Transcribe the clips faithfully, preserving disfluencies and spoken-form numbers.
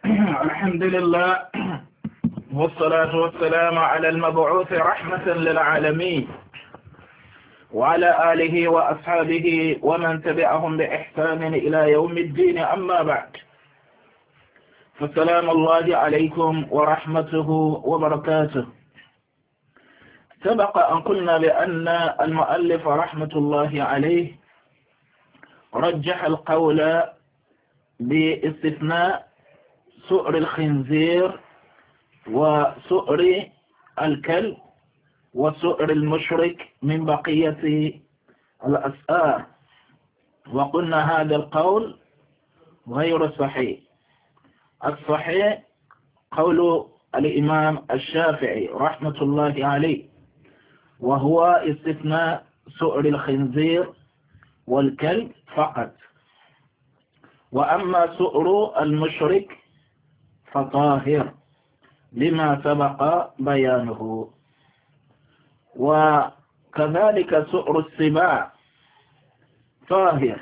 الحمد لله والصلاة والسلام على المبعوث رحمة للعالمين وعلى آله وأصحابه ومن تبعهم بإحسان إلى يوم الدين. أما بعد، فالسلام الله عليكم ورحمته وبركاته. سبق أن قلنا بأن المؤلف رحمة الله عليه رجح القول باستثناء سؤر الخنزير وسؤر الكلب وسؤر المشرك من بقية الأسئار، وقلنا هذا القول غير صحيح. الصحيح قول الإمام الشافعي رحمة الله عليه، وهو استثناء سؤر الخنزير والكلب فقط، وأما سؤر المشرك فطاهر لما سبق بيانه. وكذلك سؤر السباع طاهر،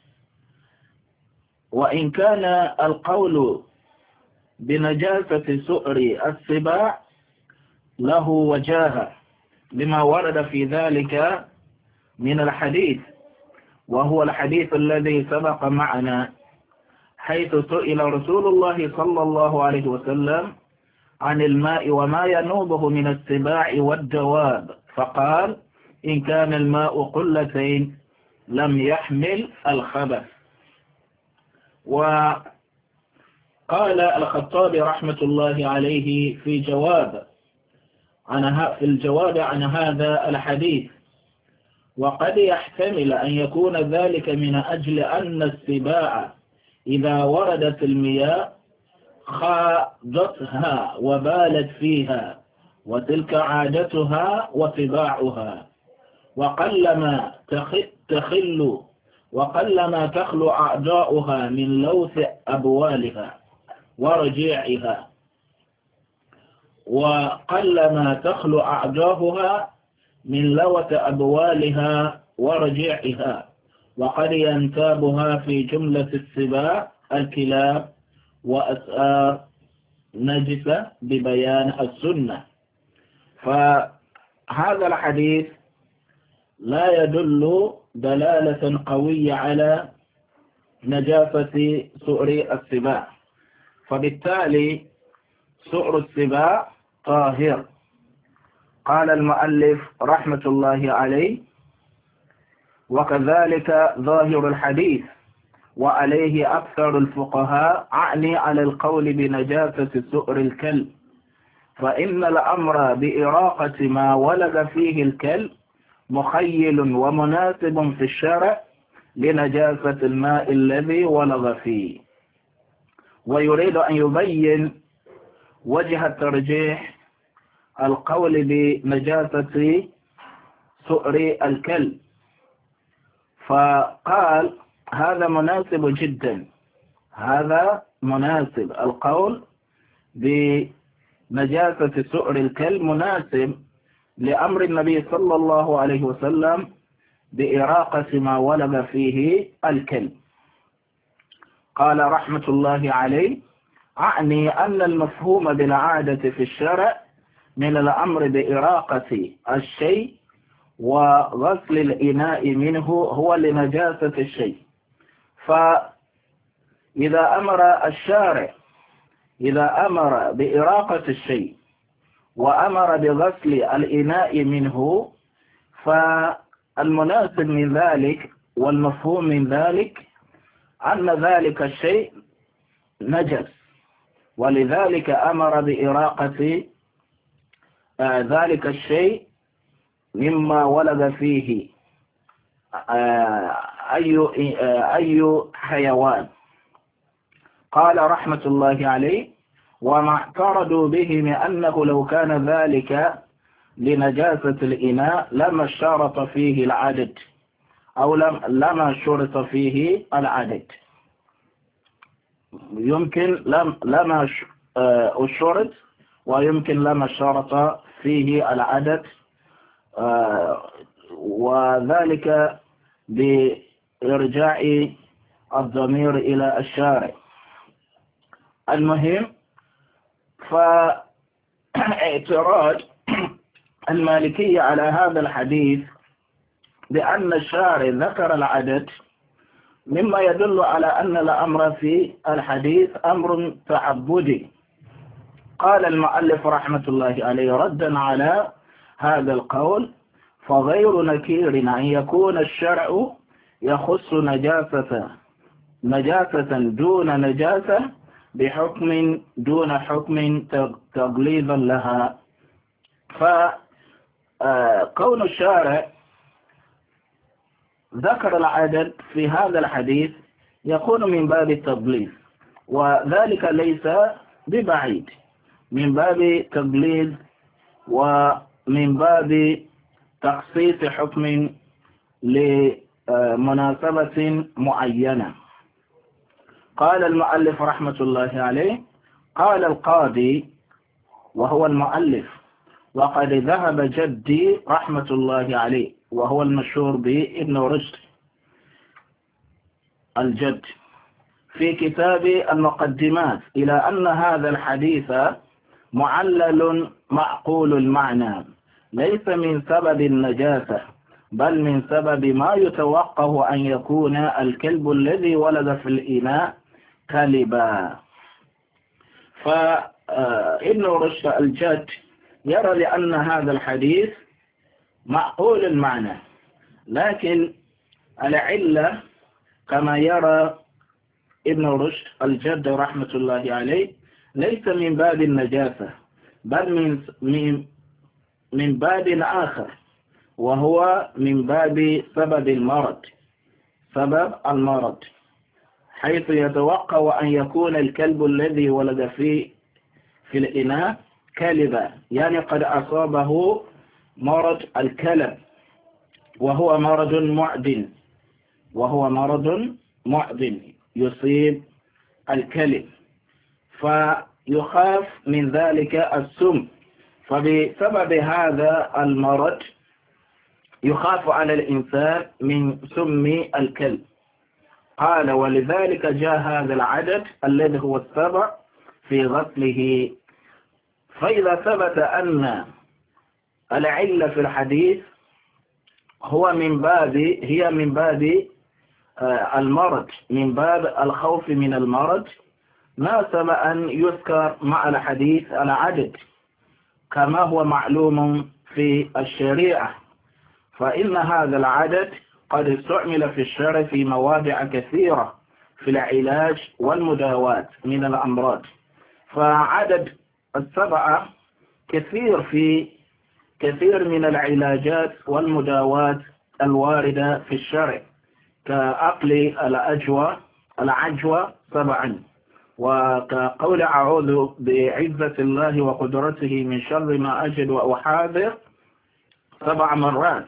وإن كان القول بنجاسة سؤر السباع له وجاهة لما ورد في ذلك من الحديث، وهو الحديث الذي سبق معنا، حيث سئل رسول الله صلى الله عليه وسلم عن الماء وما ينوبه من السباع والدواب، فقال: إن كان الماء قلتين لم يحمل الخبث. وقال الخطابي رحمة الله عليه في جواب عن في الجواب عن هذا الحديث: وقد يحتمل أن يكون ذلك من أجل أن السباع إذا وردت المياه خاضتها وبالت فيها، وتلك عادتها وطباعها، وقلما تخل وقلما تخلو أعضاؤها من لوث أبوالها ورجيعها وقلما تخلو أعضاؤها من لوث أبوالها ورجيعها وقد ينتابها في جملة السباع الكلاب وأسآر نجسة ببيان السنة. فهذا الحديث لا يدل دلالة قوية على نجاسة سؤر السباع، فبالتالي سؤر السباع طاهر. قال المؤلف رحمة الله عليه: وكذلك ظاهر الحديث وعليه أكثر الفقهاء، أعني على القول بنجاسة سؤر الكلب، فإن الأمر بإراقة ما ولد فيه الكلب مخيل ومناسب في الشرع لنجاسة الماء الذي ولد فيه. ويريد أن يبين وجه الترجيح القول بنجاسة سؤر الكلب، فقال: هذا مناسب جدا، هذا مناسب، القول بنجاسة سؤر الكلب مناسب لأمر النبي صلى الله عليه وسلم بإراقة ما ولد فيه الكلب. قال رحمة الله عليه: أعني أن المفهوم بالعادة في الشرع من الأمر بإراقة الشيء وغسل الإناء منه هو لنجاسة الشيء. فإذا أمر الشارع إذا أمر بإراقة الشيء وأمر بغسل الإناء منه، فالمناسب من ذلك والمفهوم من ذلك أن ذلك الشيء نجس، ولذلك أمر بإراقة ذلك الشيء مما ولد فيه أي أي حيوان. قال رحمة الله عليه: وما اعترضوا به من أنه لو كان ذلك لنجاسة الإناء لما اشترط فيه العدد، أو لم لما شرط فيه العدد. يمكن لم لما اشترط، ويمكن لما اشترط فيه العدد، وذلك بإرجاع الضمير إلى الشارع. المهم، فاعتراض المالكية على هذا الحديث بأن الشارع ذكر العدد مما يدل على أن الأمر في الحديث أمر تعبدي. قال المؤلف رحمة الله عليه ردا على هذا القول: فغير نكير أن يكون الشرع يخص نجاسة نجاسة دون نجاسة بحكم دون حكم تغليظا لها. فكون الشارع ذكر العدد في هذا الحديث يكون من باب التغليظ، وذلك ليس ببعيد، من باب تغليظ ومن باب تخصيص حكم لمناسبة معينة. قال المؤلف رحمة الله عليه: قال القاضي وهو المؤلف: وقد ذهب جدي رحمة الله عليه، وهو المشهور بابن رشد الجد، في كتاب المقدمات إلى أن هذا الحديث معلل معقول المعنى، ليس من سبب النجاسة بل من سبب ما يتوقع أن يكون الكلب الذي ولد في الإناء كلبا. فابن رشد الجد يرى لأن هذا الحديث معقول المعنى، لكن العلة كما يرى ابن رشد الجد رحمة الله عليه ليس من باب النجاسة بل من من من باب آخر، وهو من باب سبب المرض سبب المرض حيث يتوقع أن يكون الكلب الذي ولد في في الإناء كلبا، يعني قد أصابه مرض الكلب، وهو مرض معدن وهو مرض معدن يصيب الكلب، فيخاف من ذلك السم، فبسبب هذا المرض يخاف على الإنسان من سم الكلب. قال: ولذلك جاء هذا العدد الذي هو السبع في غسله. فإذا ثبت أن العلة في الحديث هو من باب هي من باب المرض، من باب الخوف من المرض، ناسب أن يذكر مع الحديث العدد كما هو معلوم في الشريعة، فإن هذا العدد قد استعمل في الشرع في مواضع كثيرة في العلاج والمداواة من الأمراض. فعدد السبعة كثير في كثير من العلاجات والمداواة الواردة في الشرع، كأقل الأجوى العجوى سبعا، وكقول أعوذ بعزة الله وقدرته من شر ما أجد وأحاذر سبع مرات.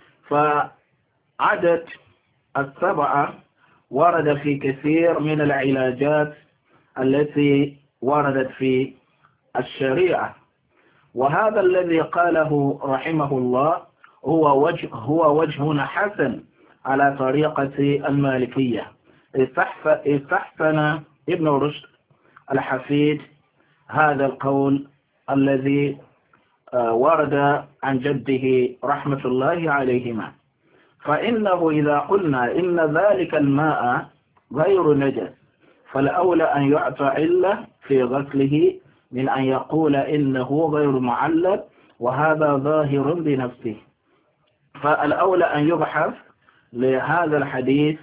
فعدد السبعة ورد في كثير من العلاجات التي وردت في الشريعة، وهذا الذي قاله رحمه الله هو وجه هو وجه حسن على طريقة المالكية. استحسن ابن رشد الحفيد هذا القول الذي ورد عن جده رحمة الله عليهما، فإنه إذا قلنا إن ذلك الماء غير نجس فالأولى أن يعطى علة في غسله من أن يقول إنه غير معلل، وهذا ظاهر بنفسه. فالأولى أن يبحث لهذا الحديث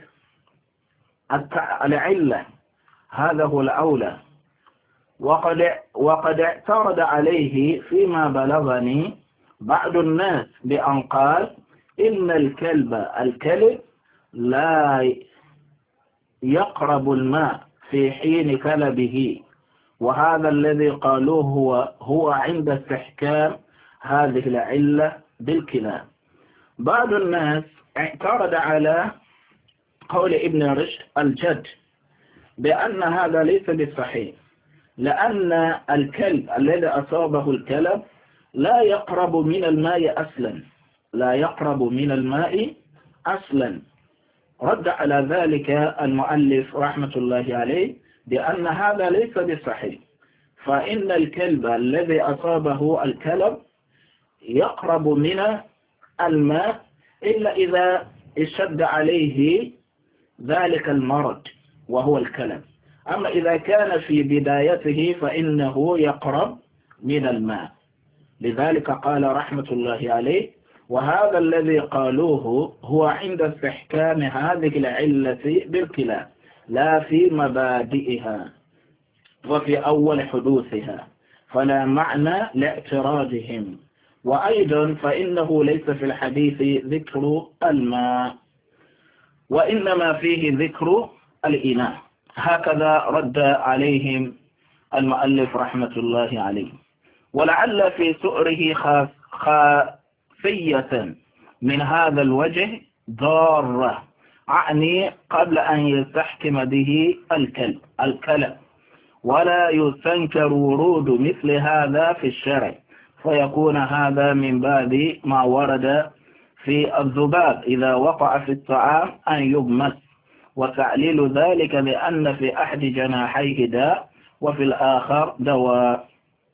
العلة، هذا هو الأولى. وقد وقد اعترض عليه فيما بلغني بعض الناس بأن قال إن الكلب الكلب لا يقرب الماء في حين كلبه، وهذا الذي قالوه هو هو عند استحكام هذه العلة بالكلاب. بعض الناس اعترض على قول ابن رشد الجد بأن هذا ليس بالصحيح، لأن الكلب الذي أصابه الكلب لا يقرب من الماء أصلا لا يقرب من الماء أصلا. رد على ذلك المؤلف رحمة الله عليه بأن هذا ليس بصحيح، فإن الكلب الذي أصابه الكلب يقرب من الماء إلا إذا اشتد عليه ذلك المرض وهو الكلب. أما إذا كان في بدايته فإنه يقرب من الماء. لذلك قال رحمة الله عليه: وهذا الذي قالوه هو عند استحكام هذه العلة بالكلاب، لا في مبادئها وفي أول حدوثها، فلا معنى لاعتراضهم. وأيضا فإنه ليس في الحديث ذكر الماء، وإنما فيه ذكر الإناء. هكذا رد عليهم المؤلف رحمة الله عليه. ولعل في سؤره خافية من هذا الوجه ضارة، أعني قبل أن يستحكم به الكلب الكلب ولا يستنكر ورود مثل هذا في الشرع، فيكون هذا من باب ما ورد في الذباب إذا وقع في الطعام أن يغمس، وتعليل ذلك لأن في أحد جناحيه داء وفي الآخر دواء.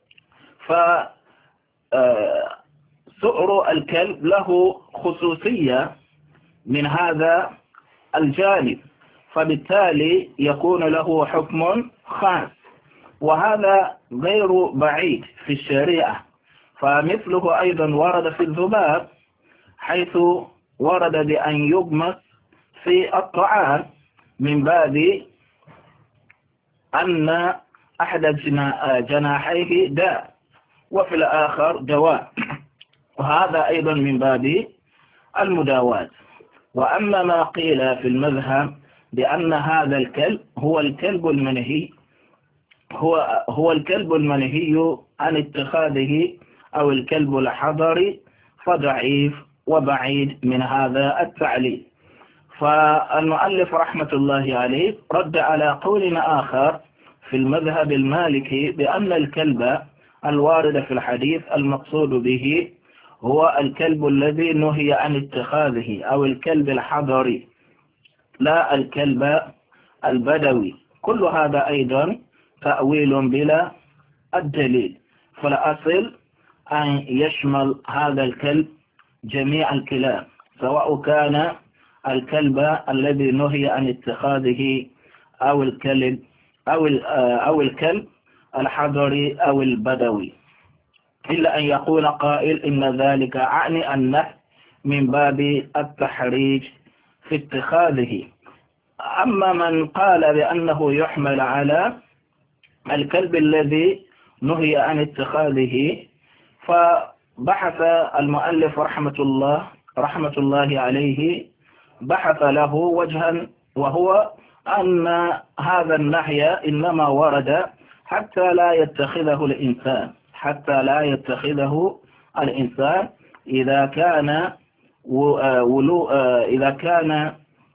فسؤر الكلب له خصوصية من هذا الجانب، فبالتالي يكون له حكم خاص، وهذا غير بعيد في الشريعة. فمثله أيضا ورد في الذباب، حيث ورد بأن يغمس في الطعام من باب أن أحد جناحيه داء وفي الآخر دواء، وهذا أيضا من باب المداواة. وأما ما قيل في المذهب بأن هذا الكلب هو الكلب المنهي هو هو الكلب المنهي عن اتخاذه أو الكلب الحضري، فضعيف وبعيد من هذا التعليل. فالمؤلف رحمة الله عليه رد على قول آخر في المذهب المالكي بأن الكلب الوارد في الحديث المقصود به هو الكلب الذي نهي عن اتخاذه أو الكلب الحضري، لا الكلب البدوي. كل هذا أيضا تأويل بلا الدليل، فالأصل أن يشمل هذا الكلب جميع الكلاب، سواء كان الكلب الذي نهي عن اتخاذه أو الكلب أو أو الكلب الحضري أو البدوي، إلا أن يقول قائل إن ذلك أعني النهي من باب التحريج في اتخاذه. أما من قال بأنه يحمل على الكلب الذي نهي عن اتخاذه، فبحث المؤلف رحمة الله رحمة الله عليه بحث له وجها، وهو أن هذا النهي إنما ورد حتى لا يتخذه الإنسان حتى لا يتخذه الإنسان إذا كان ولو إذا كان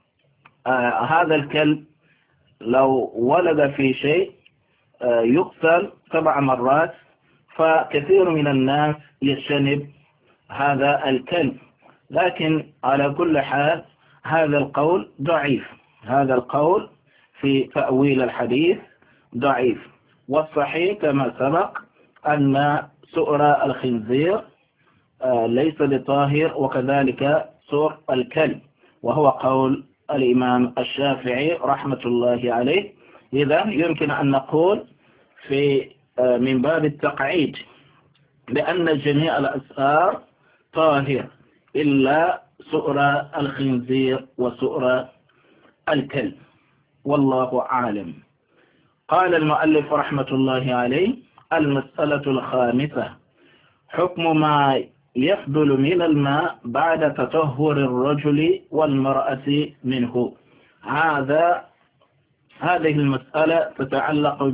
هذا الكلب لو ولد في شيء يقتل سبع مرات، فكثير من الناس يجتنب هذا الكلب. لكن على كل حال هذا القول ضعيف، هذا القول في تأويل الحديث ضعيف. والصحيح كما سبق أن سؤر الخنزير ليس بطاهر، وكذلك سؤر الكلب، وهو قول الإمام الشافعي رحمة الله عليه. إذا يمكن أن نقول في من باب التقعيد بأن جميع الأسعار طاهر إلا سؤر الخنزير وسؤر الكلب، والله أعلم. قال المؤلف رحمة الله عليه: المسألة الخامسة: حكم ما يفضل من الماء بعد تطهر الرجل والمرأة منه. هذا هذه المسألة تتعلق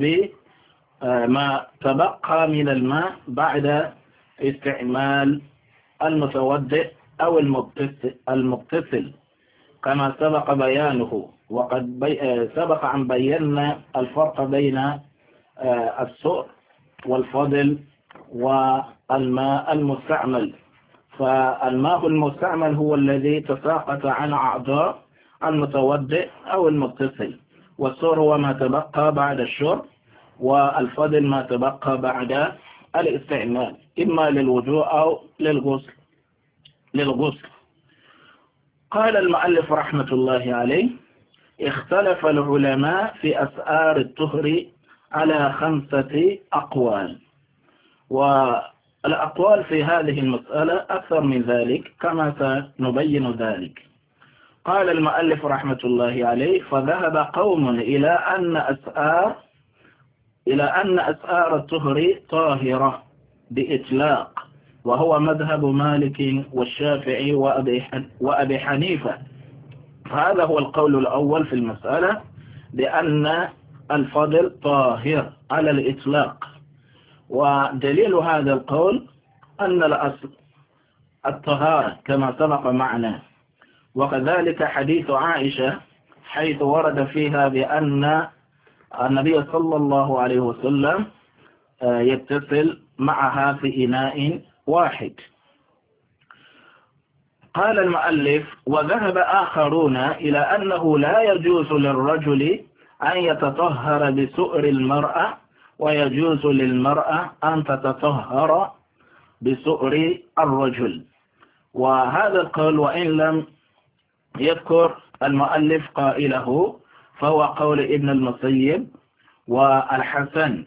بما تبقى من الماء بعد استعمال المتوضئ أو المغتسل كما سبق بيانه. وقد بي... سبق أن بينا الفرق بين السؤر والفضل والماء المستعمل. فالماء المستعمل هو الذي تساقط عن أعضاء المتوضئ أو المغتسل، والسور هو ما تبقى بعد الشرب، والفضل ما تبقى بعد الاستعمال إما للوضوء أو للغسل للغسل قال المؤلف رحمة الله عليه: اختلف العلماء في أسعار الطهر على خمسة أقوال، والأقوال في هذه المسألة أكثر من ذلك كما سنبين ذلك. قال المؤلف رحمة الله عليه: فذهب قوم إلى أن أسعار إلى أن أسعار الطهر طاهرة بإطلاق، وهو مذهب مالك والشافعي وأبي حنيفة. هذا هو القول الأول في المسألة، بأن الفضل طاهر على الإطلاق. ودليل هذا القول أن الأصل الطهارة كما سبق معنا، وكذلك حديث عائشة حيث ورد فيها بأن النبي صلى الله عليه وسلم يتصل معها في إناء واحد. قال المؤلف: وذهب آخرون إلى أنه لا يجوز للرجل أن يتطهر بسؤر المرأة، ويجوز للمرأة أن تتطهر بسؤر الرجل. وهذا القول وإن لم يذكر المؤلف قائله فهو قول ابن المسيب والحسن،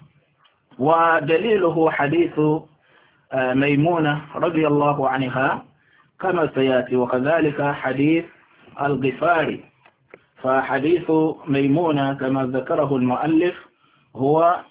ودليله حديث ميمونة رضي الله عنها كما سيأتي، وكذلك حديث الغفاري. فحديث ميمونة كما ذكره المؤلف هو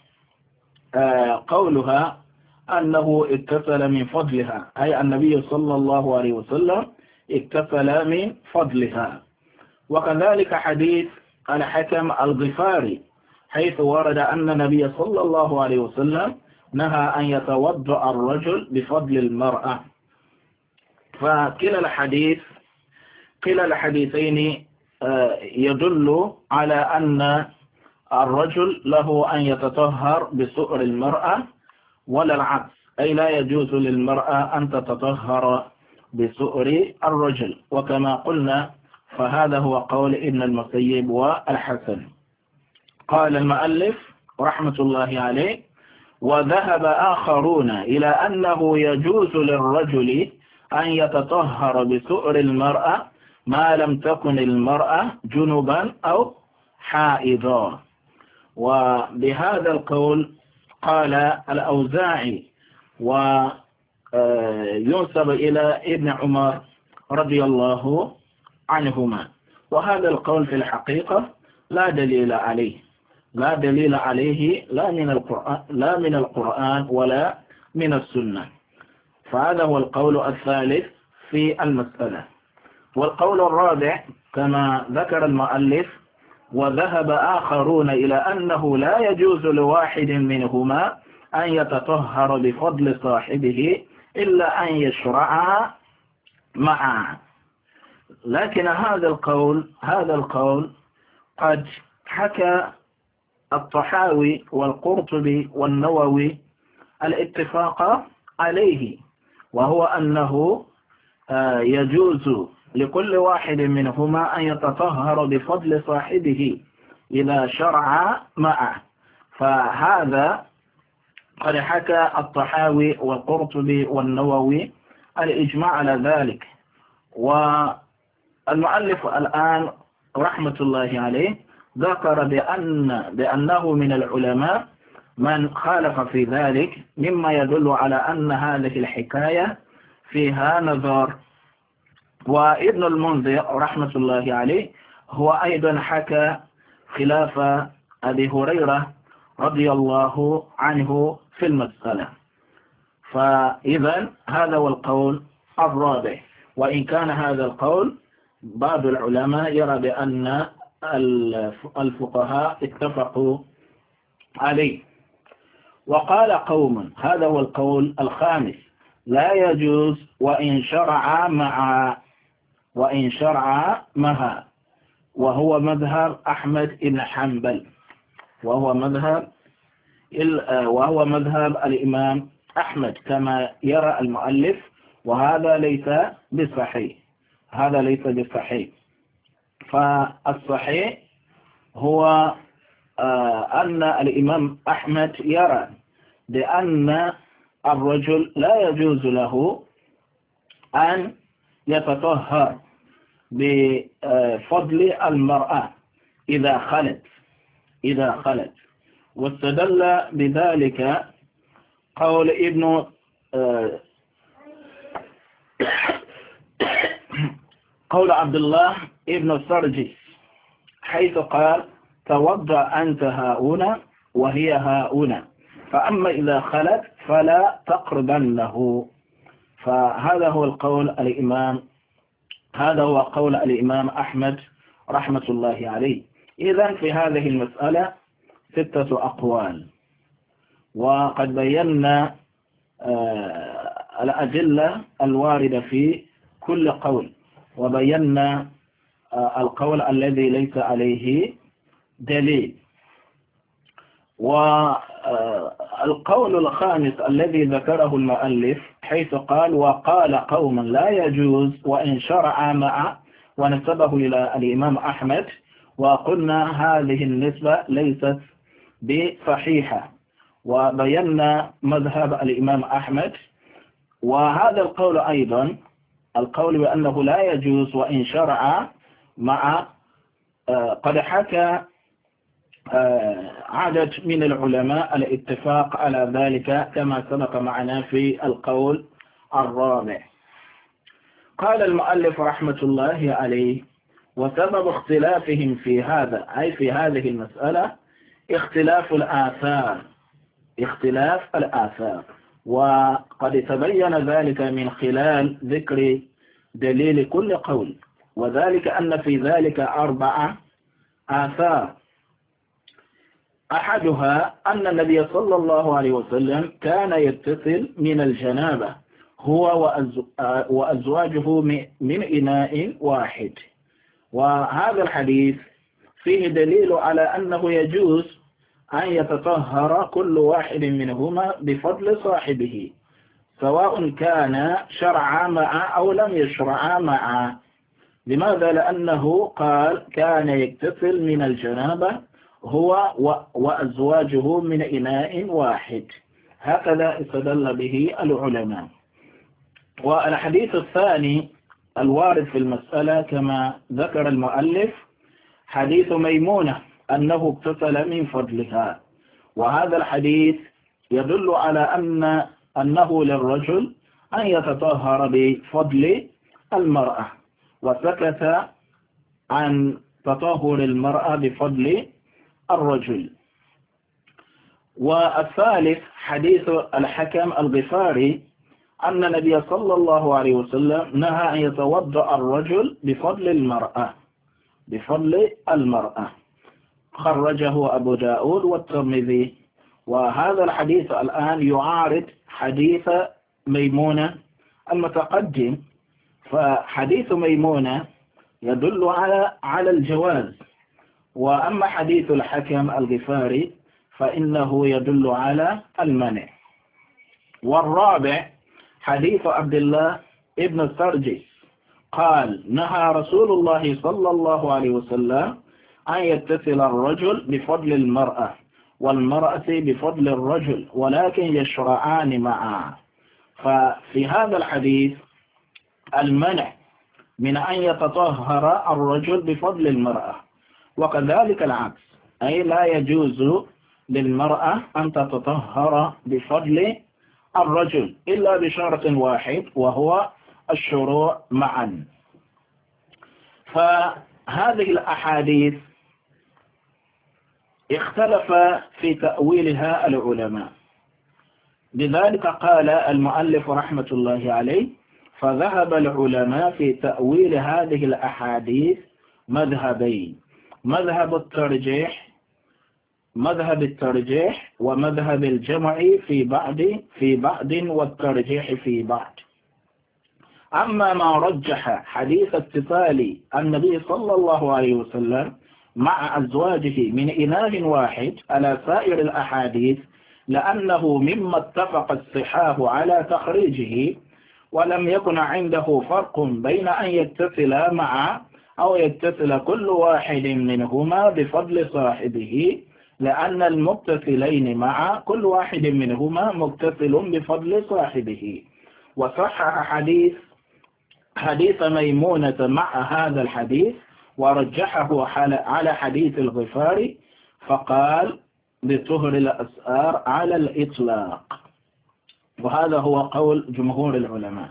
قولها أنه اتصل من فضلها، أي النبي صلى الله عليه وسلم اتصل من فضلها. وكذلك حديث الحكم الغفاري حيث ورد أن النبي صلى الله عليه وسلم نهى أن يتوضأ الرجل بفضل المرأة. فكلا الحديث كلا الحديثين يدل على أن الرجل له أن يتطهر بسؤر المرأة ولا العكس، أي لا يجوز للمرأة أن تتطهر بسؤر الرجل. وكما قلنا فهذا هو قول ابن المسيب والحسن. قال المؤلف رحمة الله عليه: وذهب آخرون إلى أنه يجوز للرجل أن يتطهر بسؤر المرأة ما لم تكن المرأة جنبا أو حائضا. وبهذا القول قال الأوزاعي، وينسب إلى ابن عمر رضي الله عنهما. وهذا القول في الحقيقة لا دليل عليه لا دليل عليه لا من القرآن لا من القرآن ولا من السنة. فهذا هو القول الثالث في المسألة. والقول الرابع كما ذكر المؤلف: وذهب آخرون إلى أنه لا يجوز لواحد منهما أن يتطهر بفضل صاحبه إلا أن يشرع معه. لكن هذا القول هذا القول قد حكى الطحاوي والقرطبي والنووي الاتفاق عليه، وهو أنه يجوز لكل واحد منهما أن يتطهر بفضل صاحبه إذا شرع معه. فهذا قد حكى الطحاوي والقرطبي والنووي الإجماع على ذلك. والمؤلف الآن رحمة الله عليه ذكر بأن بأنه من العلماء من خالف في ذلك، مما يدل على أن هذه الحكاية فيها نظر. وابن المنذر رحمة الله عليه هو أيضا حكى خلاف أبي هريرة رضي الله عنه في المسألة. فإذا هذا هو القول الرابع. وإن كان هذا القول بعض العلماء يرى بأن الفقهاء اتفقوا عليه. وقال قوم: هذا هو القول الخامس: لا يجوز وإن شرع مع وإن شرع معها، وهو مذهب أحمد بن حنبل، وهو مذهب وهو مذهب الإمام أحمد كما يرى المؤلف. وهذا ليس بصحيح هذا ليس بصحيح فالصحيح هو أن الإمام أحمد يرى بأن الرجل لا يجوز له أن يتطهر بفضل المرأة إذا خلت إذا خلت واستدل بذلك قول ابن قول عبد الله ابن السرجي حيث قال توضأ أنت هاهنا وهي هاهنا فأما إذا خلت فلا تقربنه. فهذا هو القول الإمام هذا هو قول الإمام أحمد رحمة الله عليه. إذن في هذه المسألة ستة أقوال، وقد بينا الأدلة الواردة في كل قول، وبينا القول الذي ليس عليه دليل. والقول الخامس الذي ذكره المؤلف حيث قال وقال قوم لا يجوز وإن شرع مع، ونسبه إلى الإمام أحمد، وقلنا هذه النسبة ليست بصحيحة، وبينا مذهب الإمام أحمد. وهذا القول أيضا القول بأنه لا يجوز وإن شرع مع قد حكى عدد من العلماء الاتفاق على ذلك كما سبق معنا في القول الرابع. قال المؤلف رحمة الله عليه وسبب اختلافهم في هذا أي في هذه المسألة اختلاف الآثار اختلاف الآثار وقد تبين ذلك من خلال ذكر دليل كل قول، وذلك أن في ذلك أربعة آثار. أحدها أن النبي صلى الله عليه وسلم كان يتصل من الجنابة هو وأزواجه من إناء واحد، وهذا الحديث فيه دليل على أنه يجوز أن يتطهر كل واحد منهما بفضل صاحبه سواء كان شرعا معا أو لم يشرعا معا. لماذا؟ لأنه قال كان يتصل من الجنابة هو وأزواجه من إناء واحد، هكذا استدل به العلماء. والحديث الثاني الوارد في المسألة كما ذكر المؤلف حديث ميمونة أنه اغتسل من فضلها، وهذا الحديث يدل على أن أنه للرجل أن يتطهر بفضل المرأة، وسكت عن تطهر المرأة بفضل الرجل. والثالث حديث الحكم الغفاري أن النبي صلى الله عليه وسلم نهى أن يتوضأ الرجل بفضل المرأة بفضل المرأة خرجه أبو داود والترمذي. وهذا الحديث الآن يعارض حديث ميمونة المتقدم، فحديث ميمونة يدل على على الجواز، وأما حديث الحكم الغفاري فإنه يدل على المنع. والرابع حديث عبد الله ابن السرجي قال نهى رسول الله صلى الله عليه وسلم أن يتصل الرجل بفضل المرأة والمرأة بفضل الرجل ولكن يشرعان معا. ففي هذا الحديث المنع من أن يتطهر الرجل بفضل المرأة، وكذلك العكس، أي لا يجوز للمرأة أن تتطهر بفضل الرجل إلا بشرط واحد وهو الشروع معا. فهذه الأحاديث اختلف في تأويلها العلماء، لذلك قال المؤلف رحمة الله عليه فذهب العلماء في تأويل هذه الأحاديث مذهبين: مذهب الترجيح مذهب الترجيح ومذهب الجمع في بعض في بعض والترجيح في بعض. أما ما رجح حديث اتصال النبي صلى الله عليه وسلم مع أزواجه من إناء واحد على سائر الأحاديث لأنه مما اتفق الصحاح على تخريجه، ولم يكن عنده فرق بين أن يتصل مع أو يتصل كل واحد منهما بفضل صاحبه، لأن المتصلين مع كل واحد منهما متصل بفضل صاحبه. وصحح حديث حديث ميمونة مع هذا الحديث، ورجحه على حديث الغفاري، فقال بطهر الأسآر على الإطلاق. وهذا هو قول جمهور العلماء.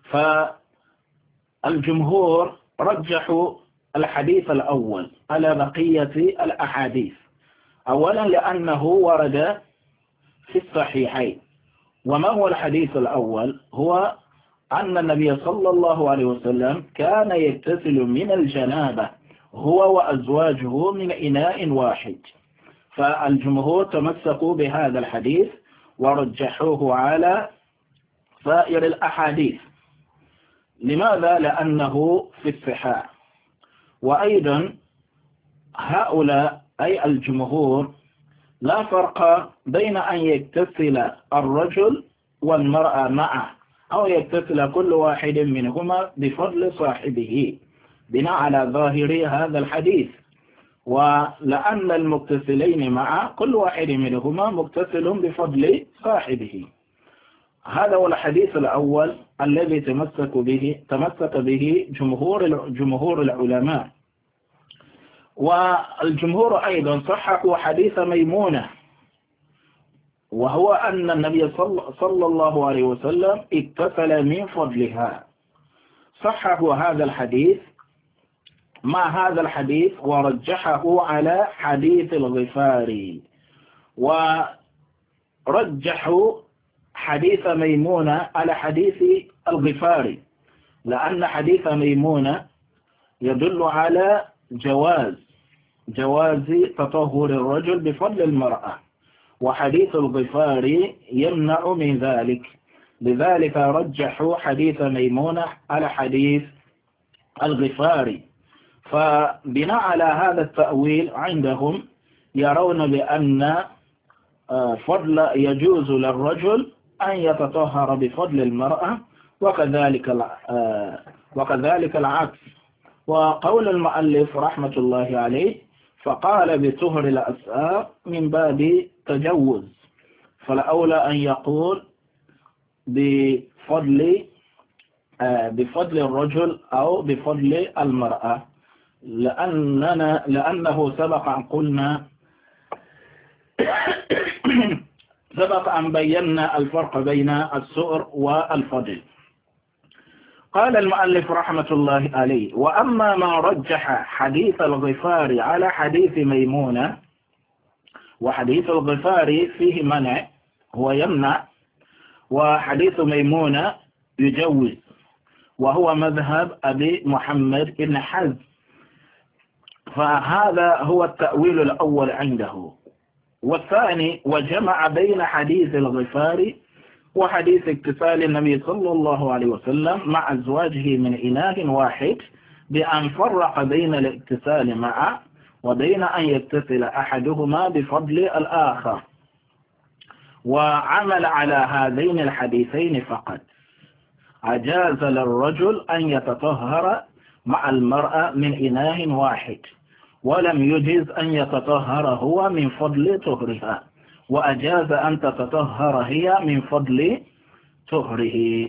فالجمهور رجحوا الحديث الأول على بقية الأحاديث، أولا لأنه ورد في الصحيحين. وما هو الحديث الأول؟ هو أن النبي صلى الله عليه وسلم كان يغتسل من الجنابة هو وأزواجه من إناء واحد. فالجمهور تمسكوا بهذا الحديث ورجحوه على سائر الأحاديث. لماذا؟ لأنه في الصحاح. وأيضا هؤلاء أي الجمهور لا فرق بين أن يغتسل الرجل والمرأة معه، أو يغتسل كل واحد منهما بفضل صاحبه، بناء على ظاهر هذا الحديث. ولأن المغتسلين مع كل واحد منهما مغتسل بفضل صاحبه. هذا هو الحديث الأول الذي تمسك به تمسك به جمهور جمهور العلماء. والجمهور أيضا صححوا حديث ميمونة، وهو أن النبي صلى الله عليه وسلم اغتسل من فضلها. صححوا هذا الحديث مع هذا الحديث ورجحه على حديث الغفاري، ورجحوا حديث ميمونة على حديث الغفاري، لأن حديث ميمونة يدل على جواز جواز تطهر الرجل بفضل المرأة، وحديث الغفاري يمنع من ذلك. لذلك رجحوا حديث ميمونة على حديث الغفاري. فبناء على هذا التأويل عندهم يرون بأن فضل يجوز للرجل أن يتطهر بفضل المرأة، وكذلك وكذلك العكس. وقول المؤلف رحمة الله عليه فقال بطهر الأسآر من باب تجوز، فالأولى أن يقول بفضل بفضل الرجل أو بفضل المرأة، لأننا لأنه سبق أن قلنا سبق أن بينا الفرق بين السؤر والفضل. قال المؤلف رحمة الله عليه: وأما ما رجح حديث الغفار على حديث ميمونة، وحديث الغفار فيه منع، هو يمنع، وحديث ميمونة يجوز، وهو مذهب أبي محمد بن حزم. فهذا هو التأويل الأول عنده. والثاني: وجمع بين حديث الغفار وحديث اغتسال النبي صلى الله عليه وسلم مع أزواجه من إناء واحد، بأن فرق بين الاغتسال معه وبين أن يغتسل أحدهما بفضل الآخر، وعمل على هذين الحديثين فقط. أجاز للرجل أن يتطهر مع المرأة من إناء واحد، ولم يجز أن يتطهر هو من فضل طهرها، وأجاز أن تتطهر هي من فضل طهره.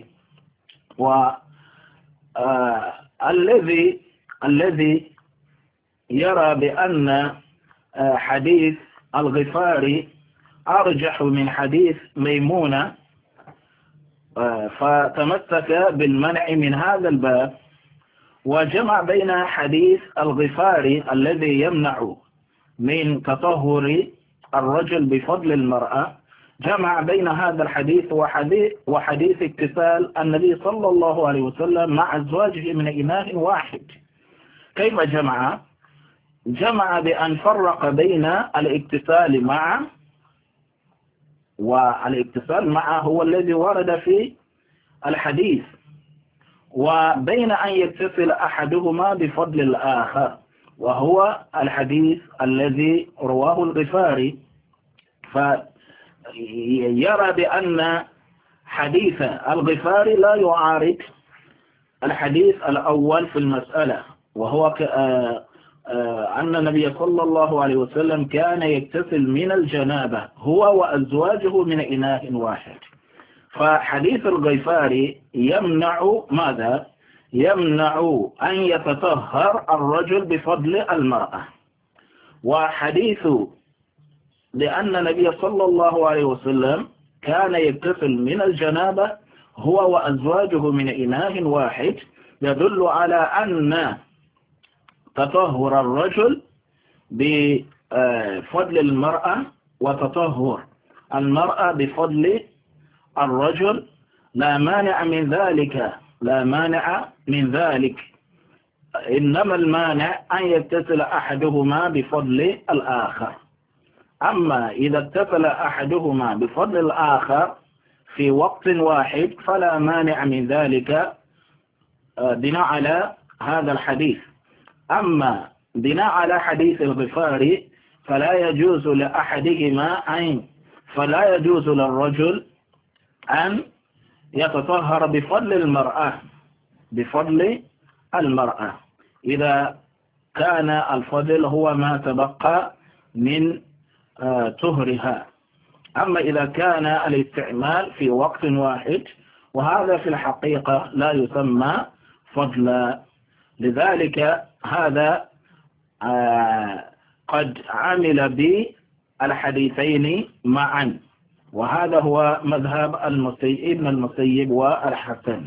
والذي الذي يرى بأن حديث الغفاري أرجح من حديث ميمونة فتمسك بالمنع من هذا الباب، وجمع بين حديث الغفاري الذي يمنع من تطهر الرجل بفضل المرأة، جمع بين هذا الحديث وحديث, وحديث اغتسال النبي صلى الله عليه وسلم مع أزواجه من إناء واحد. كيف جمع؟ جمع بأن فرق بين الاغتسال مع، والاغتسال معه هو الذي ورد في الحديث، وبين أن يغتسل أحدهما بفضل الآخر، وهو الحديث الذي رواه الغفاري. فيرى بأن حديث الغفاري لا يعارض الحديث الأول في المسألة، وهو ك... آه آه أن النبي صلى الله عليه وسلم كان يغتسل من الجنابة هو وأزواجه من إناء واحد. فحديث الغفاري يمنع ماذا؟ يمنع أن يتطهر الرجل بفضل المرأة. وحديث لأن النبي صلى الله عليه وسلم كان يغتسل من الجنابة هو وأزواجه من إناء واحد يدل على أن تطهر الرجل بفضل المرأة وتطهر المرأة بفضل الرجل لا مانع من ذلك، لا مانع من ذلك، إنما المانع أن يتصل أحدهما بفضل الآخر. أما إذا اتصل أحدهما بفضل الآخر في وقت واحد فلا مانع من ذلك بناء على هذا الحديث. أما بناء على حديث الغفاري فلا يجوز لأحدهما أن فلا يجوز للرجل أن يتطهر بفضل المرأة بفضل المرأة إذا كان الفضل هو ما تبقى من آه طهرها. أما إذا كان الاستعمال في وقت واحد وهذا في الحقيقة لا يسمى فضلا. لذلك هذا آه قد عمل بالحديثين معا، وهذا هو مذهب المسيب ابن المسيب والحسن.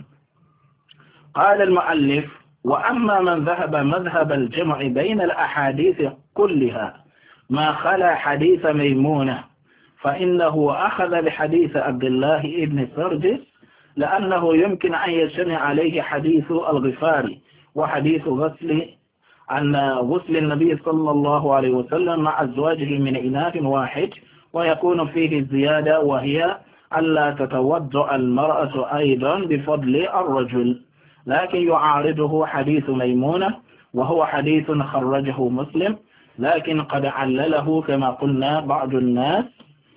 قال المؤلف: وأما من ذهب مذهب الجمع بين الأحاديث كلها ما خلا حديث ميمونة فإنه أخذ بحديث عبد الله ابن سرجس، لأنه يمكن أن يجتمع عليه حديث الغفاري وحديث غسل أن غسل النبي صلى الله عليه وسلم مع أزواجه من إناء واحد، ويكون فيه الزيادة وهي ألا تتوضأ المرأة أيضا بفضل الرجل. لكن يعارضه حديث ميمونة وهو حديث خرجه مسلم، لكن قد علله كما قلنا بعض الناس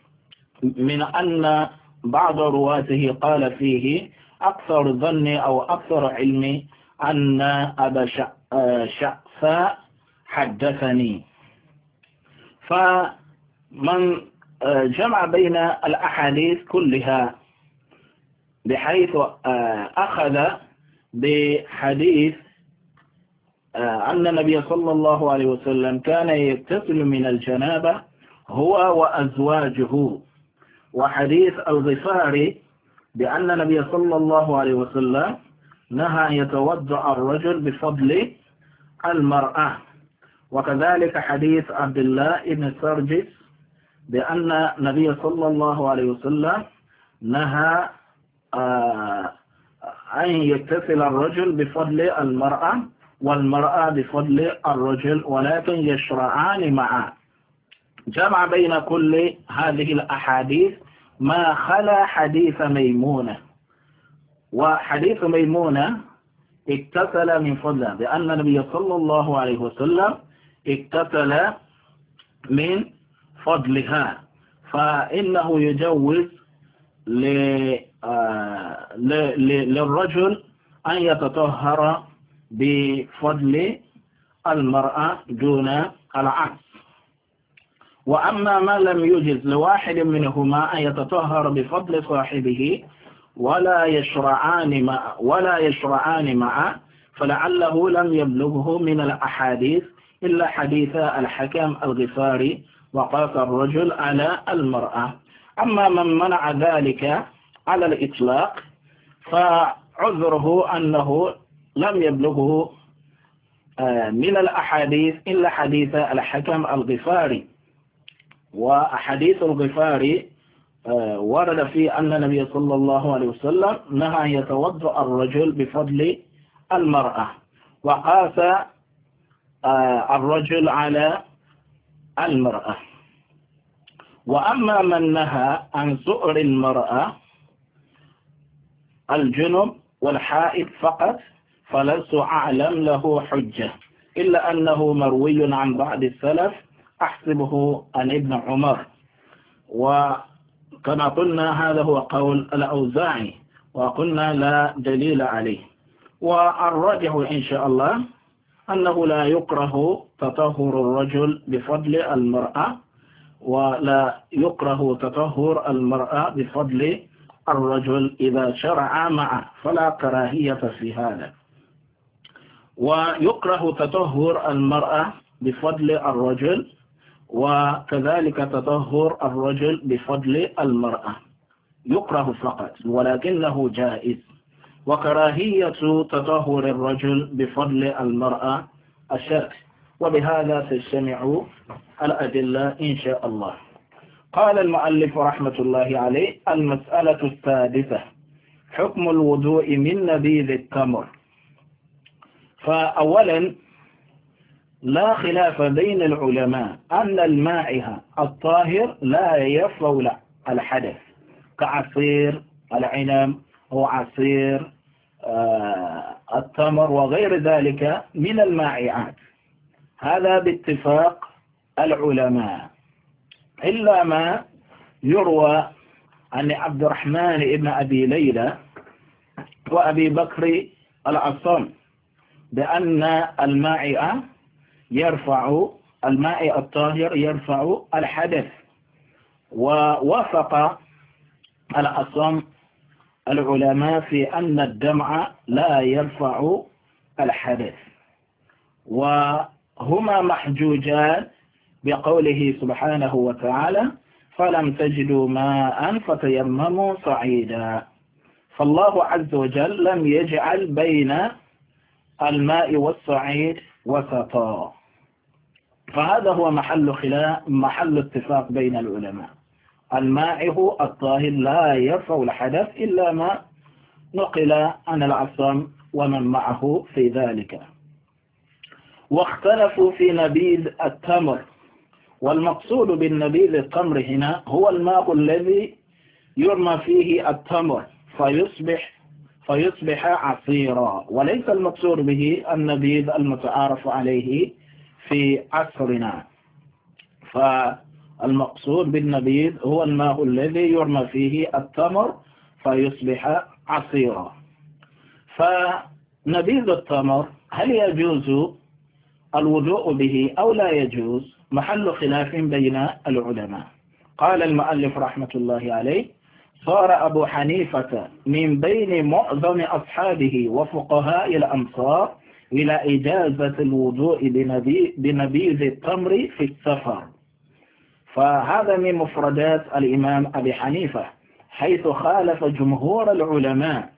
من أن بعض رواته قال فيه أكثر ظن أو أكثر علمي أن أبا شعفاء حدثني. فمن جمع بين الأحاديث كلها بحيث أخذ بحديث أن النبي صلى الله عليه وسلم كان يغتسل من الجنابة هو وأزواجه، وحديث الغفاري بأن النبي صلى الله عليه وسلم نهى أن يتوضأ الرجل بفضل المرأة، وكذلك حديث عبد الله بن سرجس بأن النبي صلى الله عليه وسلم نهى أن يتصل الرجل بفضل المرأة والمرأة بفضل الرجل، ولكن يشرعان معا. جمع بين كل هذه الأحاديث ما خلا حديث ميمونة، وحديث ميمونة اتصل من فضله بأن النبي صلى الله عليه وسلم اتصل من فضلها، فإنه يجوز للرجل أن يتطهر بفضل المرأة دون العكس. وأما ما لم يجز لواحد منهما أن يتطهر بفضل صاحبه ولا يشرعان مع ولا يشرعان معه فلعله لم يبلغه من الأحاديث إلا حديث الحكم الغفاري وقاس الرجل على المرأة. أما من منع ذلك على الإطلاق فعذره أنه لم يبلغه من الأحاديث إلا حديث الحكم الغفاري. وحديث الغفاري ورد فيه أن النبي صلى الله عليه وسلم نهى أن يتوضأ الرجل بفضل المرأة، وقاس الرجل على المرأة. وأما من نهى عن سؤر المرأة الجنب والحائض فقط فلست أعلم له حجة، إلا أنه مروي عن بعض السلف أحسبه عن ابن عمر، وكما قلنا هذا هو قول الأوزاعي وقلنا لا دليل عليه. والراجح إن شاء الله أنه لا يكره تطهر الرجل بفضل المرأة، ولا يكره تطهر المرأة بفضل الرجل إذا شرع معه، فلا كراهية في هذا. ويكره تطهر المرأة بفضل الرجل، وكذلك تطهر الرجل بفضل المرأة، يكره فقط ولكنه جائز. وكراهية تطهر الرجل بفضل المرأة أشد، وبهذا تجتمع الأدلة إن شاء الله. قال المؤلف رحمة الله عليه: المسألة السادسة حكم الوضوء من نبيذ التمر. فأولا لا خلاف بين العلماء أن المائع الطاهر لا يرفع الحدث، كعصير العنب أو عصير آه التمر وغير ذلك من المائعات، هذا باتفاق العلماء، إلا ما يروى عن عبد الرحمن بن أبي ليلى وأبي بكر العصام بأن المائع يرفع الماء الطاهر يرفع الحدث، ووافق العصام العلماء في أن الدمع لا يرفع الحدث، وهما محجوجان بقوله سبحانه وتعالى: فلم تجدوا ماء فتيمموا صعيدا. فالله عز وجل لم يجعل بين الماء والصعيد وسطا، فهذا هو محل خلاف محل اتفاق بين العلماء. الماء الطاهر لا يرفع الحدث إلا ما نقل عن العصام ومن معه في ذلك. واختلفوا في نبيذ التمر، والمقصود بالنبيذ التمر هنا هو الماء الذي يرمى فيه التمر فيصبح فيصبح عصيرا، وليس المقصود به النبيذ المتعارف عليه في عصرنا. فالمقصود بالنبيذ هو الماء الذي يرمى فيه التمر فيصبح عصيرا. فنبيذ التمر هل يجوز الوضوء به أو لا يجوز؟ محل خلاف بين العلماء. قال المؤلف رحمة الله عليه: صار أبو حنيفة من بين معظم أصحابه وفقهاء الأمصار إلى إجازة الوضوء بنبيذ التمر في السفر. فهذا من مفردات الإمام أبي حنيفة، حيث خالف جمهور العلماء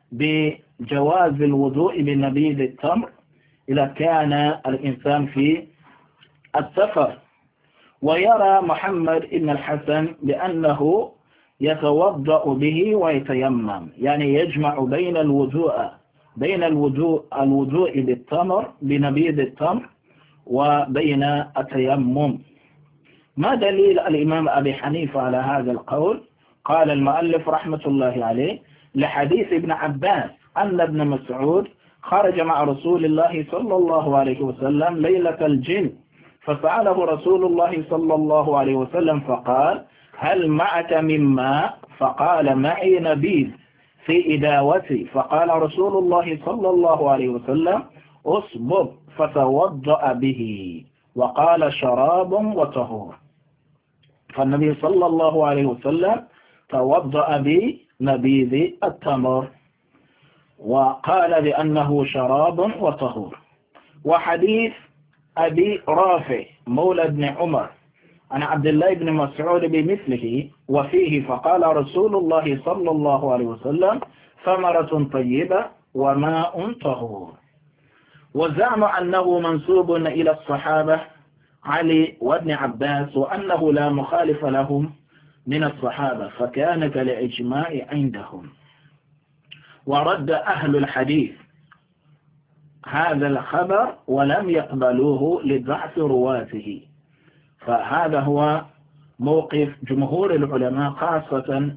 بجواز الوضوء بنبيذ التمر إذا كان الإنسان في السفر، ويرى محمد بن الحسن بأنه يتوضأ به ويتيمم، يعني يجمع بين الوضوء بين الوضوء الوضوء بالتمر بنبيذ التمر وبين التيمم. ما دليل الإمام أبي حنيفة على هذا القول؟ قال المؤلف رحمة الله عليه: لحديث ابن عباس أن ابن مسعود خرج مع رسول الله صلى الله عليه وسلم ليلة الجن، فسأله رسول الله صلى الله عليه وسلم فقال: هل معك من ماء؟ فقال: معي نبيذ في إداوتي. فقال رسول الله صلى الله عليه وسلم: أصبب، فتوضأ به، وقال: شراب وطهور. فالنبي صلى الله عليه وسلم توضأ بنبيذ التمر وقال بأنه شراب وطهور. وحديث أبي رافع مولى بن عمر عن عبد الله بن مسعود بمثله وفيه: فقال رسول الله صلى الله عليه وسلم: ثمرة طيبة وماء طهور. وزعم أنه منسوب إلى الصحابة علي وابن عباس، وأنه لا مخالف لهم من الصحابة، فكان كالإجماع عندهم. ورد أهل الحديث هذا الخبر ولم يقبلوه لضعف رواته. فهذا هو موقف جمهور العلماء، خاصة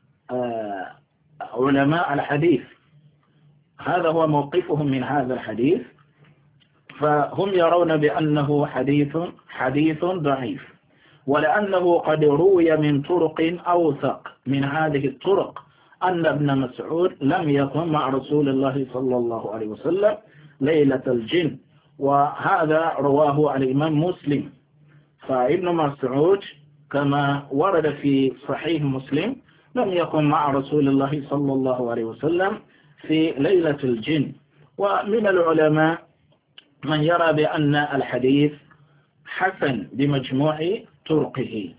علماء الحديث، هذا هو موقفهم من هذا الحديث. فهم يرون بأنه حديث حديث ضعيف، ولأنه قد روي من طرق أوثق من هذه الطرق أن ابن مسعود لم يكن مع رسول الله صلى الله عليه وسلم ليلة الجن، وهذا رواه الإمام مسلم. فابن مسعود كما ورد في صحيح مسلم لم يكن مع رسول الله صلى الله عليه وسلم في ليلة الجن. ومن العلماء من يرى بأن الحديث حسن بمجموع طرقه،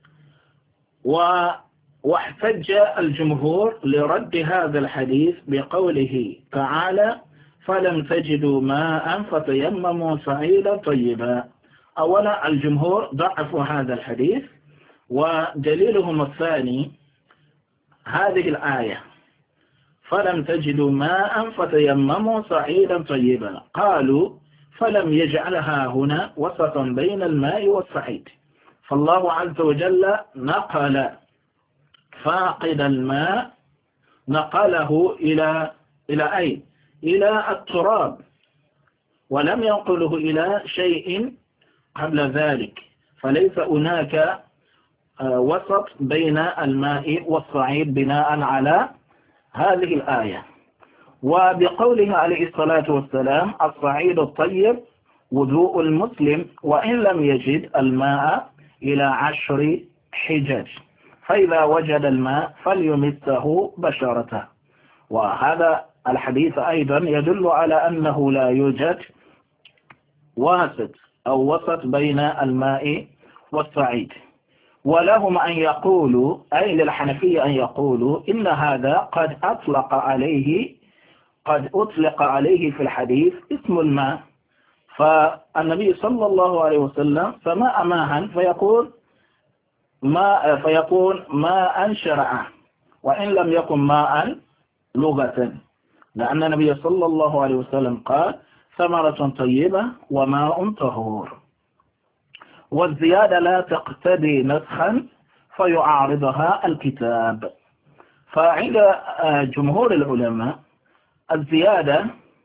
واحتج الجمهور لرد هذا الحديث بقوله تعالى فلم تجدوا ماء فتيمموا صعيدا طيبا. أولا الجمهور ضعفوا هذا الحديث، ودليلهم الثاني هذه الآية فلم تجدوا ماء فتيمموا صعيدا طيبا، قالوا فلم يجعلها هنا وسطا بين الماء والصعيد، فالله عز وجل نقل فاقد الماء نقله إلى إلى أين؟ إلى التراب، ولم ينقله إلى شيء قبل ذلك، فليس هناك وسط بين الماء والصعيد بناء على هذه الآية. وبقوله عليه الصلاة والسلام الصعيد الطيب وضوء المسلم وإن لم يجد الماء إلى عشر حجج، فإذا وجد الماء فليمسه بشرته. وهذا الحديث أيضا يدل على أنه لا يوجد واسط أو وسط بين الماء والصعيد. ولهم أن يقولوا، أي للحنفية أن يقولوا إن هذا قد أطلق عليه قد أطلق عليه في الحديث اسم الماء، فالنبي صلى الله عليه وسلم سماء ماء فيقول ما فيكون ماء شرعا وإن لم يكن ماء لغة، لأن النبي صلى الله عليه وسلم قال ثمرة طيبة وماء طهور، والزيادة لا تقتضي نسخا فيعارضها الكتاب. فعند جمهور العلماء الزيادة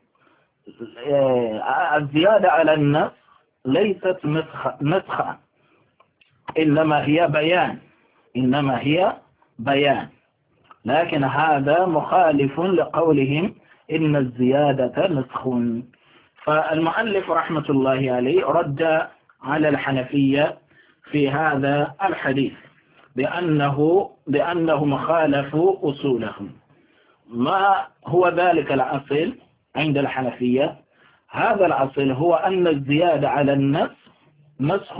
الزيادة على النص ليست نسخا، إنما هي بيان إنما هي بيان لكن هذا مخالف لقولهم إن الزيادة نسخ. فالمؤلف رحمة الله عليه رد على الحنفية في هذا الحديث بأنه بأنهم خالفوا أصولهم. ما هو ذلك الأصل عند الحنفية؟ هذا الأصل هو أن الزيادة على النص نسخ،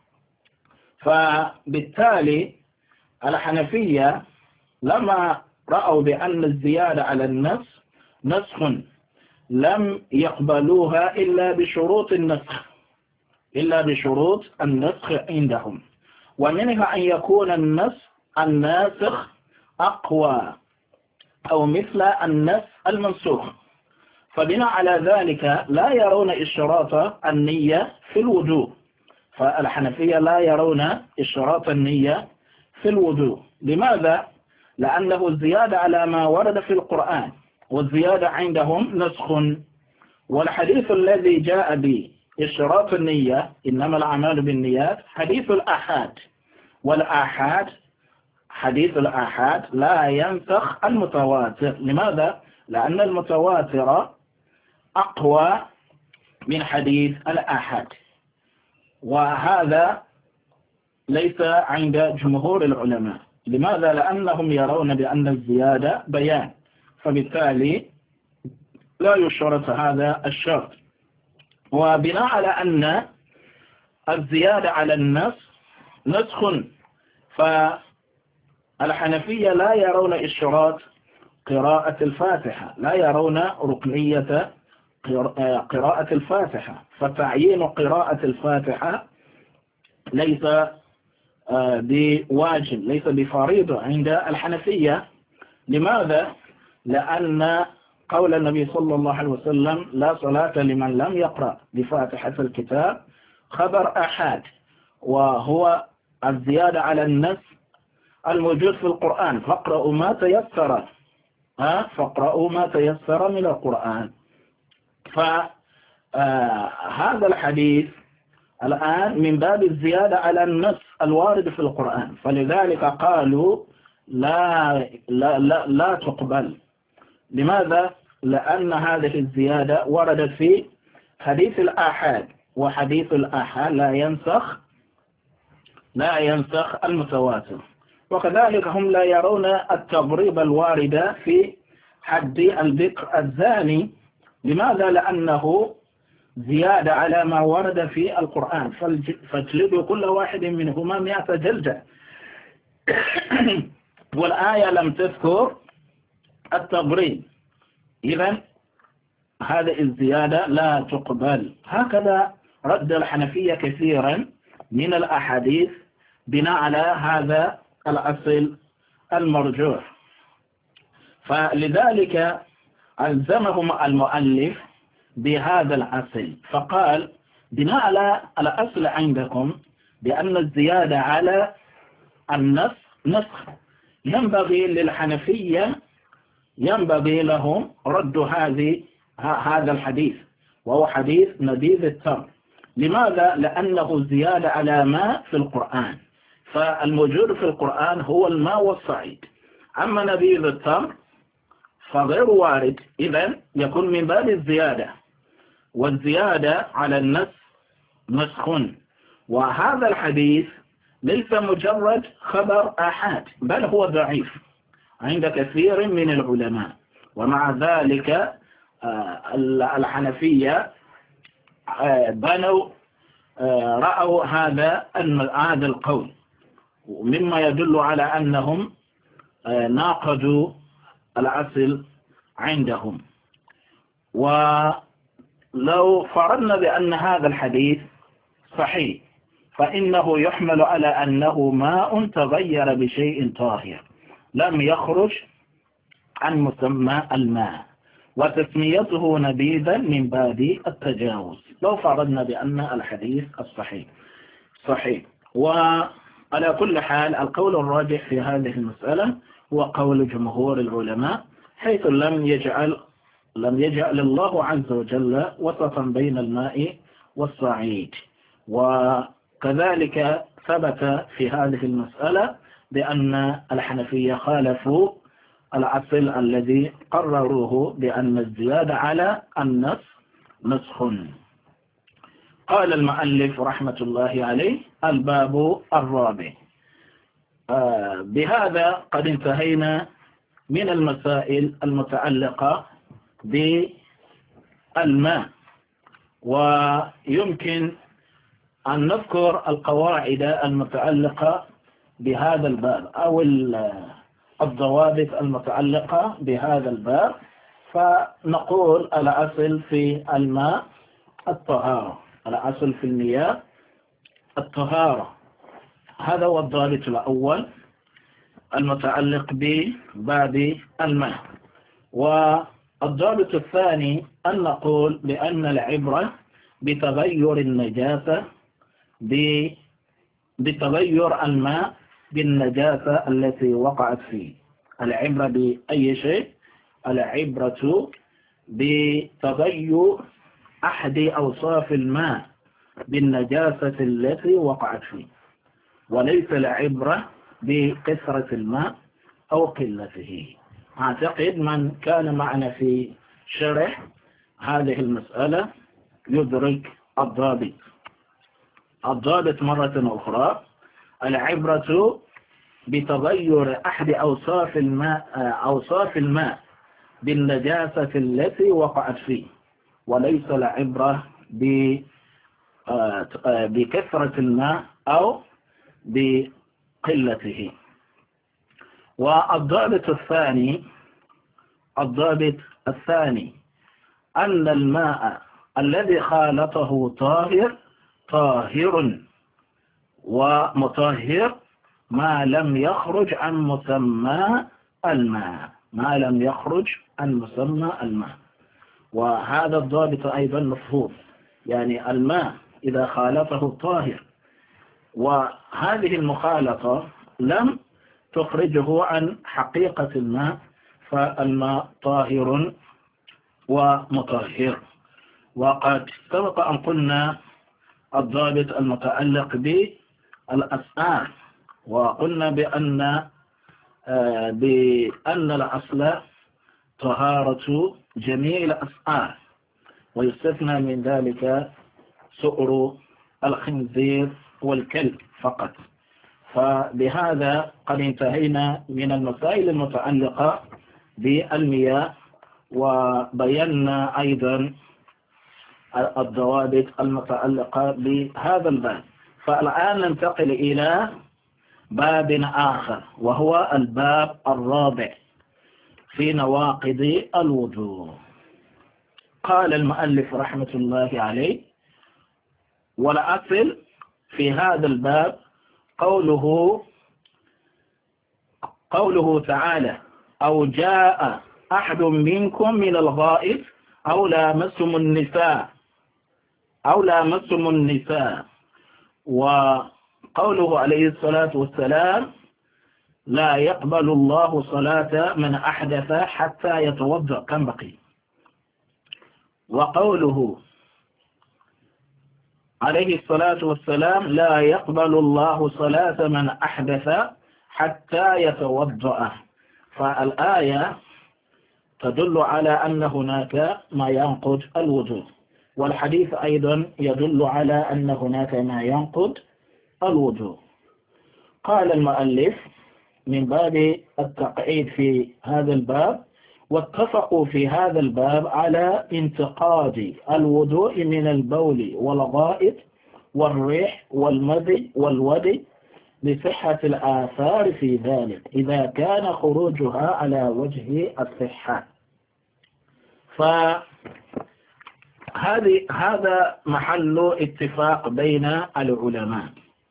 فبالتالي الحنفية لما رأوا بأن الزيادة على النص نسخ لم يقبلوها إلا بشروط النسخ إلا بشروط النسخ عندهم، ومنها أن يكون النص الناسخ أقوى أو مثل النص المنسوخ. فبناء على ذلك لا يرون إشراط النية في الوضوء، فالحنفية لا يرون إشراط النية في الوضوء. لماذا؟ لأنه الزيادة على ما ورد في القرآن، والزيادة عندهم نسخ، والحديث الذي جاء بإشراط النية إنما الأعمال بالنيات حديث الآحاد، والآحاد حديث الآحاد لا ينسخ المتواتر. لماذا؟ لأن المتواتر أقوى من حديث الآحاد، وهذا ليس عند جمهور العلماء. لماذا؟ لأنهم يرون بأن الزيادة بيان، فبالتالي لا يشترط هذا الشرط. وبناء على أن الزيادة على النص نسخ، فالحنفية لا يرون إشراط قراءة الفاتحة، لا يرون ركنية قراءة الفاتحة، فتعيين قراءة الفاتحة ليس بواجب، ليس بفريضة عند الحنفية. لماذا؟ لأن قول النبي صلى الله عليه وسلم لا صلاة لمن لم يقرأ بفاتحة الكتاب خبر أحد، وهو الزيادة على النص الموجود في القرآن فاقرأوا ما تيسر ها فاقرأوا ما تيسر من القرآن. فهذا الحديث الآن من باب الزيادة على النص الوارد في القرآن، فلذلك قالوا لا لا لا, لا تقبل. لماذا؟ لأن هذه الزيادة وردت في حديث الآحاد وحديث الآحاد لا ينسخ لا ينسخ المتواتر. وكذلك هم لا يرون التضريب الوارد في حد البكر الزاني. لماذا؟ لأنه زيادة على ما ورد في القرآن، فاجلدوا كل واحد منهما مئة جلدة. والآية لم تذكر التضريب، إذن هذه الزيادة لا تقبل. هكذا رد الحنفية كثيرا من الأحاديث بناء على هذا الأصل المرجوح. فلذلك ألزمهم المؤلف بهذا الأصل، فقال بناء على الأصل عندكم بأن الزيادة على النص نسخ، ينبغي للحنفية ينبغي لهم رد هذه هذا الحديث، وهو حديث نبيذ التمر. لماذا؟ لأنه زيادة على ما في القرآن، فالموجود في القرآن هو الماء والصعيد، أما نبيذ التمر فغير وارد، إذن يكون من باب الزيادة، والزيادة على النص نسخ. وهذا الحديث ليس مجرد خبر آحاد، بل هو ضعيف عند كثير من العلماء. ومع ذلك الحنفية بنوا رأوا هذا هذا القول، مما يدل على أنهم ناقضوا الأصل عندهم. ولو فرضنا بأن هذا الحديث صحيح، فإنه يحمل على أنه ماء تغير بشيء طاهر لم يخرج عن مسمى الماء، وتسميته نبيذا من باب التجاوز، لو فرضنا بأن الحديث الصحيح صحيح. وعلى كل حال القول الراجح في هذه المسألة هو قول جمهور العلماء، حيث لم يجعل لم يجعل الله عز وجل وسطا بين الماء والصعيد. وكذلك ثبت في هذه المسألة بأن الحنفية خالفوا الأصل الذي قرروه بأن الزيادة على النص نسخ. قال المؤلف رحمة الله عليه: الباب الرابع. آه بهذا قد انتهينا من المسائل المتعلقة بالماء، ويمكن أن نذكر القواعد المتعلقة بهذا الباب أو الضوابط المتعلقة بهذا الباب. فنقول الأصل في الماء الطهارة، الأصل في المياه الطهارة، هذا هو الضابط الأول المتعلق بباب الماء. والضابط الثاني أن نقول بأن العبرة بتغير النجاسة بتغير الماء بالنجاسة التي وقعت فيه. العبرة بأي شيء؟ العبرة بتغير أحد أوصاف الماء بالنجاسة التي وقعت فيه، وليس العبرة بكثرة الماء أو قلته. أعتقد من كان معنا في شرح هذه المسألة يدرك الضابط. الضابط مرة أخرى: العبرة بتغير أحد أوصاف الماء أوصاف الماء بالنجاسة التي وقعت فيه، وليس العبرة بكثرة الماء أو بقلته. والضابط الثاني الضابط الثاني أن الماء الذي خالطه طاهر طاهر ومطهر ما لم يخرج عن مسمى الماء ما لم يخرج عن مسمى الماء. وهذا الضابط أيضا مفهوم، يعني الماء إذا خالطه طاهر وهذه المخالطة لم تخرجه عن حقيقة الماء، فالماء طاهر ومطهر. وقد سبق أن قلنا الضابط المتعلق بالأسعار، وقلنا بأن بأن الأصل طهارة جميع الأسعار، ويستثنى من ذلك سؤر الخنزير والكلب فقط. فبهذا قد انتهينا من المسائل المتعلقة بالمياه، وبينا أيضا الضوابط المتعلقة بهذا الباب. فالآن ننتقل إلى باب آخر، وهو الباب الرابع في نواقض الوضوء. قال المؤلف رحمة الله عليه: والأصل في هذا الباب قوله قوله تعالى: أو جاء أحد منكم من الغائط أو لامستم النساء أو لامستم النساء وقوله عليه الصلاة والسلام: لا يقبل الله صلاة من أحدث حتى يتوضأ. كم بقي؟ وقوله عليه الصلاة والسلام: لا يقبل الله صلاة من أحدث حتى يتوضأ. فالآية تدل على أن هناك ما ينقض الوضوء، والحديث أيضا يدل على أن هناك ما ينقض الوضوء. قال المؤلف من باب التقعيد في هذا الباب: واتفقوا في هذا الباب على انتقاد الوضوء من البول والغائط والريح والمذي والودي لصحة الآثار في ذلك إذا كان خروجها على وجه الصحة. فهذه هذا محل اتفاق بين العلماء.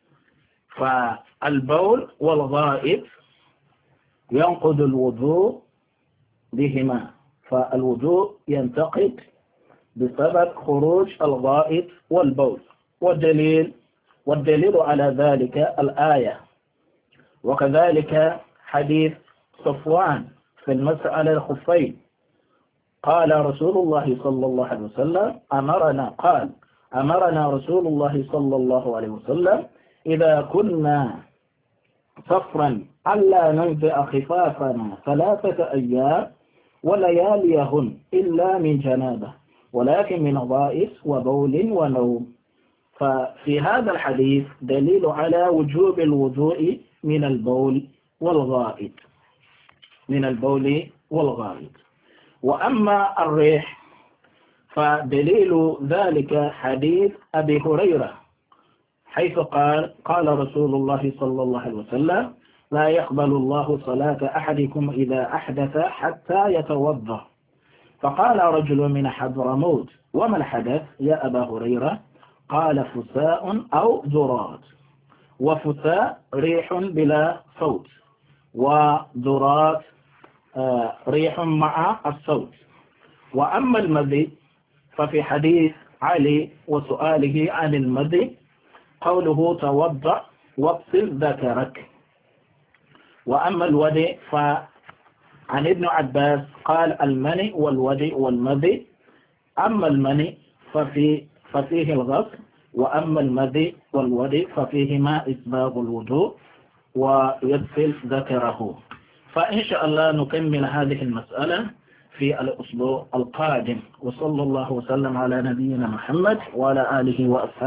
فالبول والغائط ينقض الوضوء بهما، فالوضوء ينتقد بسبب خروج الغائط والبول، والدليل والدليل على ذلك الآية، وكذلك حديث صفوان في المسألة الخفين. قال رسول الله صلى الله عليه وسلم: أمرنا قال أمرنا رسول الله صلى الله عليه وسلم إذا كنا صفرا ألا ننزع خفافنا ثلاثة أيام ولياليهن إلا من جنابه، ولكن من غائط وبول ونوم. ففي هذا الحديث دليل على وجوب الوضوء من البول والغائط من البول والغائط. وأما الريح فدليل ذلك حديث أبي هريرة، حيث قال قال رسول الله صلى الله عليه وسلم: لا يقبل الله صلاة أحدكم إذا أحدث حتى يتوضأ. فقال رجل من حضرموت: وما الحدث يا أبا هريرة؟ قال: فساء أو ذرات. وفساء ريح بلا صوت، وذرات آه ريح مع الصوت. وأما المذي ففي حديث علي وسؤاله عن المذي قوله: توضأ واغسل ذكرك. وأما الودي فعن ابن عباس قال: المني والودي والمذي. أما المني ففي ففيه الغسل، وأما المذي والودي ففيهما إسباغ الوضوء ويغسل ذكره. فإن شاء الله نكمل هذه المسألة في الأسبوع القادم. وصلى الله وسلم على نبينا محمد وعلى آله وأصحابه.